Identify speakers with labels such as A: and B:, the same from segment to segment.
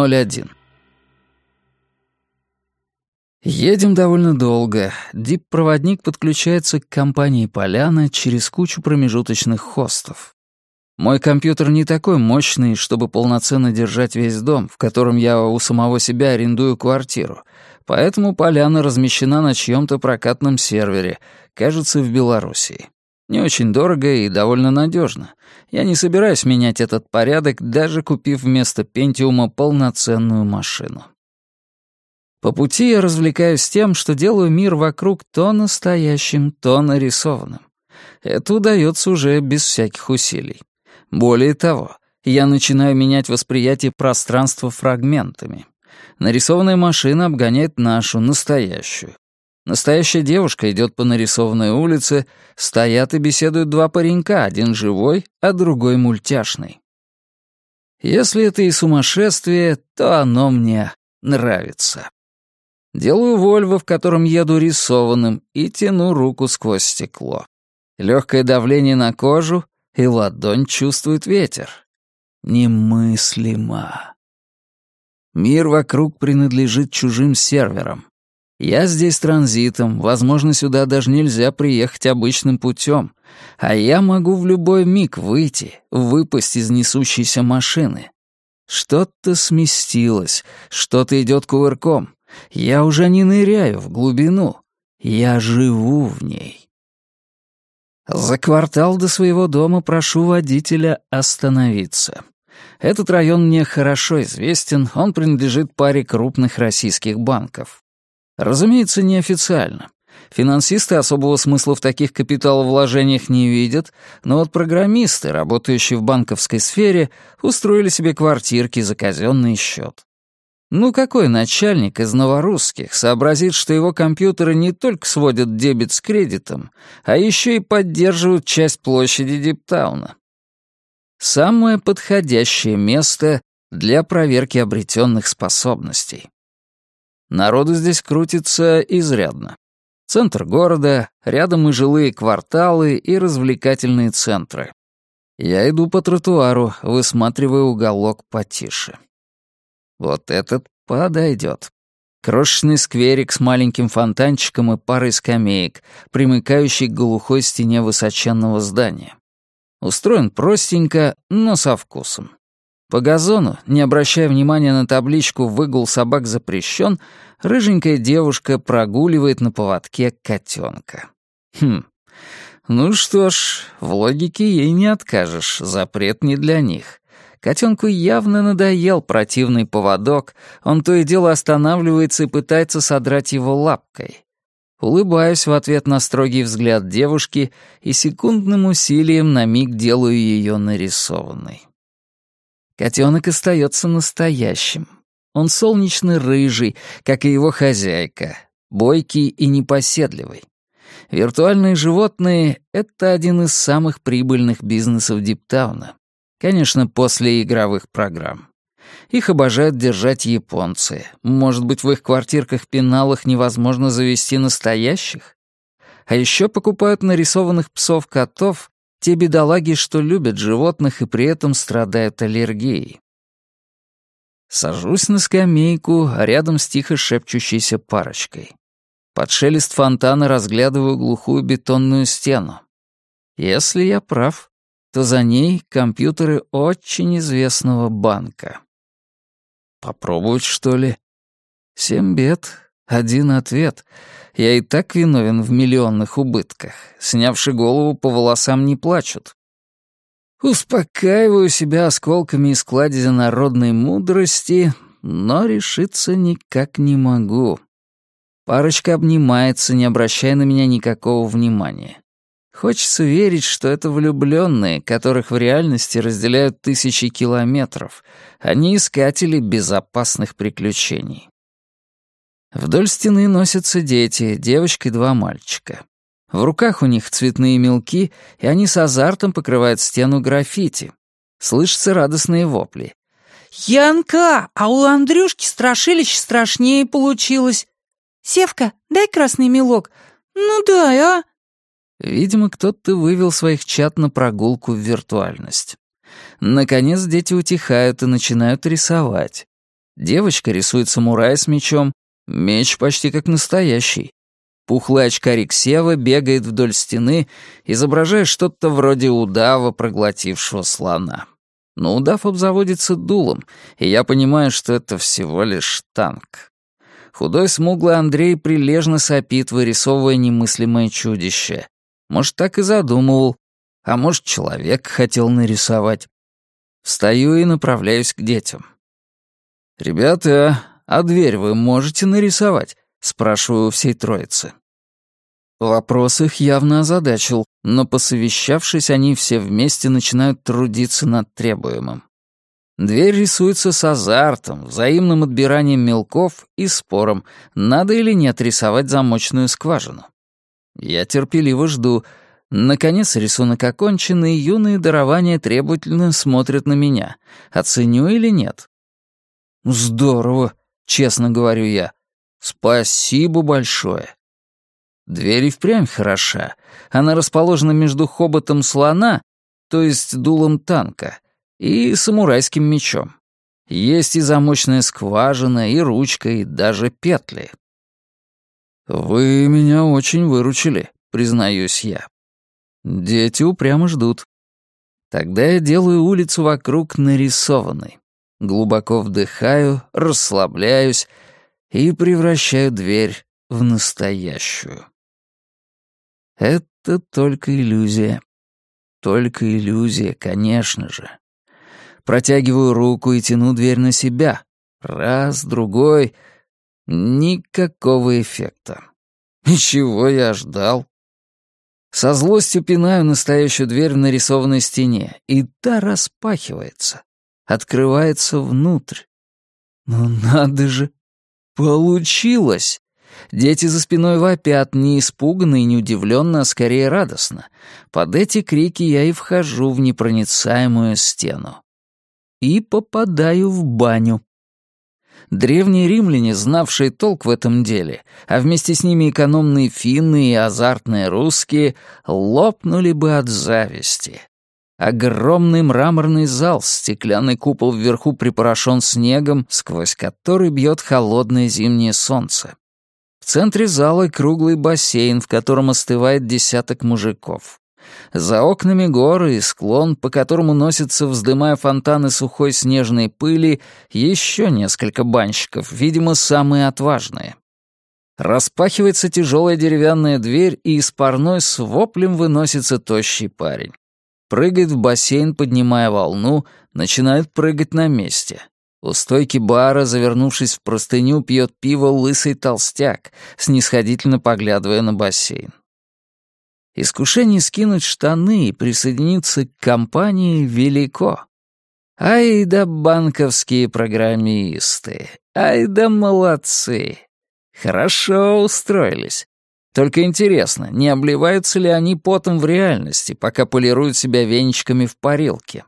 A: 01. Едем довольно долго. Дип-проводник подключается к компании «Поляна» через кучу промежуточных хостов. Мой компьютер не такой мощный, чтобы полноценно держать весь дом, в котором я у самого себя арендую квартиру, поэтому «Поляна» размещена на чьем-то прокатном сервере, кажется, в Белоруссии. Не очень дорого и довольно надежно. Я не собираюсь менять этот порядок, даже купив вместо Пентиума полноценную машину. По пути я развлекаюсь тем, что делаю мир вокруг то настоящим, то нарисованным. Это удается уже без всяких усилий. Более того, я начинаю менять восприятие пространства фрагментами. Нарисованная машина обгоняет нашу, настоящую. Настоящая девушка идет по нарисованной улице, стоят и беседуют два паренька, один живой, а другой мультяшный. Если это и сумасшествие, то оно мне нравится. Делаю Вольво, в котором еду рисованным, и тяну руку сквозь стекло. Легкое давление на кожу, и ладонь чувствует ветер. Немыслимо. Мир вокруг принадлежит чужим серверам. Я здесь транзитом, возможно, сюда даже нельзя приехать обычным путем, а я могу в любой миг выпасть из несущейся машины. Что-то сместилось, что-то идет кувырком. Я уже не ныряю в глубину, я живу в ней. За квартал до своего дома прошу водителя остановиться. Этот район мне хорошо известен, он принадлежит паре крупных российских банков. Разумеется, неофициально. Финансисты особого смысла в таких капиталовложениях не видят, но вот программисты, работающие в банковской сфере, устроили себе квартирки за казенный счет. Ну какой начальник из новорусских сообразит, что его компьютеры не только сводят дебет с кредитом, а еще и поддерживают часть площади Диптауна? Самое подходящее место для проверки обретенных способностей. Народу здесь крутится изрядно. Центр города, рядом и жилые кварталы, и развлекательные центры. Я иду по тротуару, высматривая уголок потише. Вот этот подойдет. Крошечный скверик с маленьким фонтанчиком и парой скамеек, примыкающий к глухой стене высоченного здания. Устроен простенько, но со вкусом. По газону, не обращая внимания на табличку «Выгул собак запрещен», рыженькая девушка прогуливает на поводке котенка. Ну что ж, в логике ей не откажешь, запрет не для них. Котенку явно надоел противный поводок, он то и дело останавливается и пытается содрать его лапкой. Улыбаюсь в ответ на строгий взгляд девушки и секундным усилием на миг делаю ее нарисованной. Котенок остается настоящим. Он солнечно-рыжий, как и его хозяйка, бойкий и непоседливый. Виртуальные животные — это один из самых прибыльных бизнесов Диптауна. Конечно, после игровых программ. Их обожают держать японцы. Может быть, в их квартирках-пеналах невозможно завести настоящих? А еще покупают нарисованных псов-котов те бедолаги, что любят животных и при этом страдают аллергией. Сажусь на скамейку, рядом с тихо шепчущейся парочкой. Под шелест фонтана разглядываю глухую бетонную стену. Если я прав, то за ней компьютеры очень известного банка. Попробовать, что ли? 7 бед, 1 ответ. Я и так виновен в миллионных убытках. Снявши голову, по волосам не плачут. Успокаиваю себя осколками из кладези народной мудрости, но решиться никак не могу. Парочка обнимается, не обращая на меня никакого внимания. Хочется верить, что это влюбленные, которых в реальности разделяют тысячи километров, а не искатели безопасных приключений. Вдоль стены носятся дети, девочка и 2 мальчика. В руках у них цветные мелки, и они с азартом покрывают стену граффити. Слышатся радостные вопли.
B: «Янка, а у Андрюшки страшилище страшнее получилось. Севка, дай красный мелок. Ну дай, а?»
A: Видимо, кто-то вывел своих чад на прогулку в виртуальность. Наконец дети утихают и начинают рисовать. Девочка рисует самурая с мечом, меч почти как настоящий. Пухлый очкарик Сева бегает вдоль стены, изображая что-то вроде удава, проглотившего слона. Но удав обзаводится дулом, и я понимаю, что это всего лишь танк. Худой смуглый Андрей прилежно сопит, вырисовывая немыслимое чудище. Может, так и задумывал, а может, человек хотел нарисовать. Встаю и направляюсь к детям. «Ребята, а дверь вы можете нарисовать?» — спрашиваю у всей троицы. Вопрос их явно озадачил, но, посовещавшись, они все вместе начинают трудиться над требуемым. Дверь рисуется с азартом, взаимным отбиранием мелков и спором, надо или нет рисовать замочную скважину. Я терпеливо жду. Наконец рисунок окончен, и юные дарования требовательно смотрят на меня. Оценю или нет? «Здорово», — честно говорю я. «Спасибо большое». Дверь и впрямь хороша. Она расположена между хоботом слона, то есть дулом танка, и самурайским мечом. Есть и замочная скважина, и ручка, и даже петли. «Вы меня очень выручили», — признаюсь я. Дети упрямо ждут. Тогда я делаю улицу вокруг нарисованной. Глубоко вдыхаю, расслабляюсь и превращаю дверь в настоящую. Это только иллюзия. Только иллюзия, конечно же. Протягиваю руку и тяну дверь на себя. Раз, другой. Никакого эффекта. И чего я ждал? Со злостью пинаю настоящую дверь в нарисованной стене, и та распахивается. Открывается внутрь. Ну надо же! Получилось! Дети за спиной вопят, не испуганно и не удивленно, а скорее радостно. Под эти крики я и вхожу в непроницаемую стену. И попадаю в баню. Древние римляне, знавшие толк в этом деле, а вместе с ними экономные финны и азартные русские, лопнули бы от зависти. Огромный мраморный зал, стеклянный купол вверху припорошен снегом, сквозь который бьет холодное зимнее солнце. В центре зала круглый бассейн, в котором остывает десяток мужиков. За окнами горы и склон, по которому носятся, вздымая фонтаны сухой снежной пыли, еще несколько банщиков, видимо, самые отважные. Распахивается тяжелая деревянная дверь, и из парной с воплем выносится тощий парень. Прыгает в бассейн, поднимая волну, начинает прыгать на месте. У стойки бара, завернувшись в простыню, пьет пиво лысый толстяк, снисходительно поглядывая на бассейн. Искушение скинуть штаны и присоединиться к компании велико. Ай да банковские программисты, ай да молодцы. Хорошо устроились. Только интересно, не обливаются ли они потом в реальности, пока полируют себя веничками в парилке?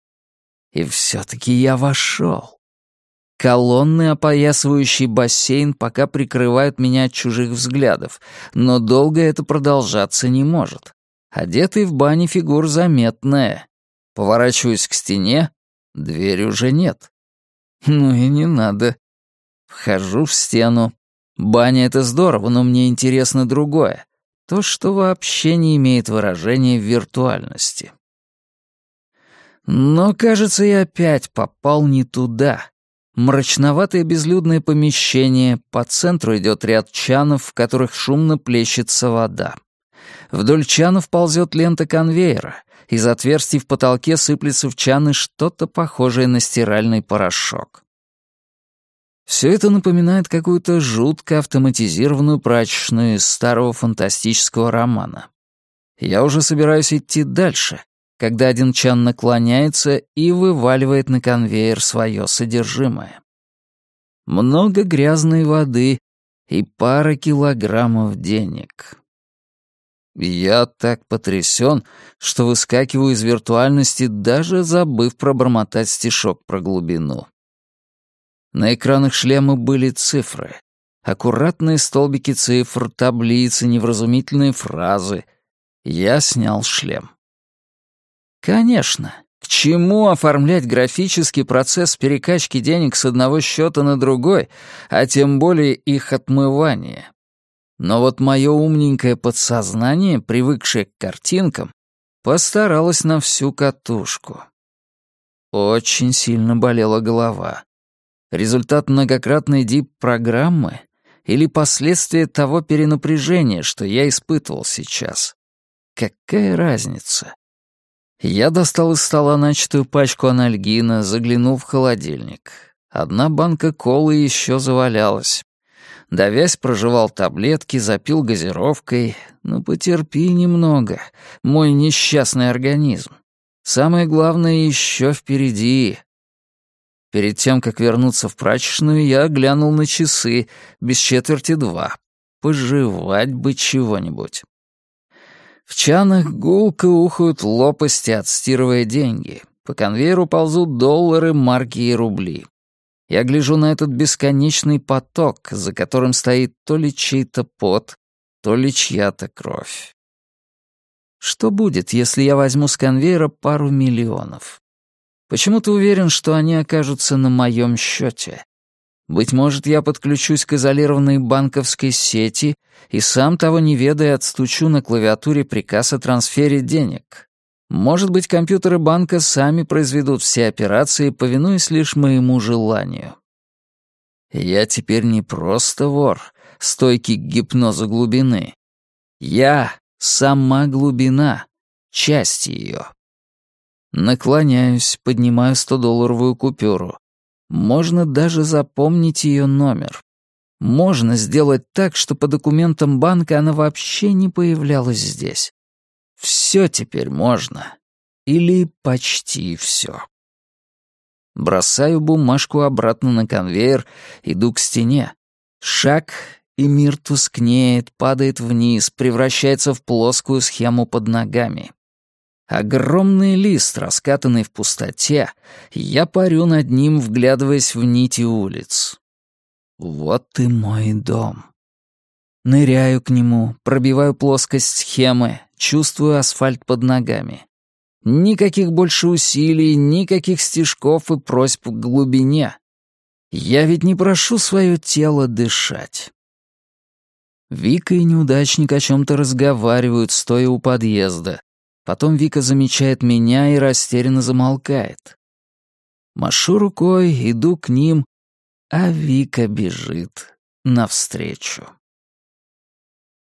A: И все-таки я вошел. Колонны, опоясывающие бассейн, пока прикрывают меня от чужих взглядов, но долго это продолжаться не может. Одетый в бане фигура заметная. Поворачиваюсь к стене, двери уже нет. Ну и не надо. Вхожу в стену. Баня — это здорово, но мне интересно другое. То, что вообще не имеет выражения в виртуальности. Но, кажется, я опять попал не туда. Мрачноватое безлюдное помещение, по центру идет ряд чанов, в которых шумно плещется вода. Вдоль чанов ползет лента конвейера, из отверстий в потолке сыплется в чаны что-то похожее на стиральный порошок. Все это напоминает какую-то жутко автоматизированную прачечную из старого фантастического романа. Я уже собираюсь идти дальше, когда один чан наклоняется и вываливает на конвейер свое содержимое. Много грязной воды и пара килограммов денег. Я так потрясен, что выскакиваю из виртуальности, даже забыв пробормотать стишок про глубину. На экранах шлема были цифры. Аккуратные столбики цифр, таблицы, невразумительные фразы. Я снял шлем. Конечно, К чему оформлять графический процесс перекачки денег с одного счета на другой, а тем более их отмывания? Но вот мое умненькое подсознание, привыкшее к картинкам, постаралось на всю катушку. Очень сильно болела голова. Результат многократной дип-программы или последствия того перенапряжения, что я испытывал сейчас? Какая разница? Я достал из стола начатую пачку анальгина, заглянул в холодильник. Одна банка колы еще завалялась. Давясь, прожевал таблетки, запил газировкой. Ну, потерпи немного, мой несчастный организм. Самое главное еще впереди. Перед тем, как вернуться в прачечную, я глянул на часы, без четверти 2. Пожевать бы чего-нибудь. В чанах гулко ухают лопасти, отстирывая деньги. По конвейеру ползут доллары, марки и рубли. Я гляжу на этот бесконечный поток, за которым стоит то ли чей-то пот, то ли чья-то кровь. Что будет, если я возьму с конвейера пару миллионов? Почему-то уверен, что они окажутся на моем счете. Быть может, я подключусь к изолированной банковской сети и сам того не ведая отстучу на клавиатуре приказ о трансфере денег. Может быть, компьютеры банка сами произведут все операции, повинуясь лишь моему желанию. Я теперь не просто вор, стойкий к гипнозу глубины. Я — сама глубина, часть ее. Наклоняюсь, поднимаю 100-долларовую купюру. Можно даже запомнить ее номер. Можно сделать так, что по документам банка она вообще не появлялась здесь. Все теперь можно. Или почти все. Бросаю бумажку обратно на конвейер, иду к стене. Шаг, и мир тускнеет, падает вниз, превращается в плоскую схему под ногами. Огромный лист, раскатанный в пустоте, я парю над ним, вглядываясь в нити улиц. Вот и мой дом. Ныряю к нему, пробиваю плоскость схемы, чувствую асфальт под ногами. Никаких больше усилий, никаких стежков и просьб к глубине. Я ведь не прошу свое тело дышать. Вика и неудачник о чем-то разговаривают, стоя у подъезда. Потом Вика замечает меня и растерянно замолкает. Машу рукой, иду к ним, а Вика бежит навстречу.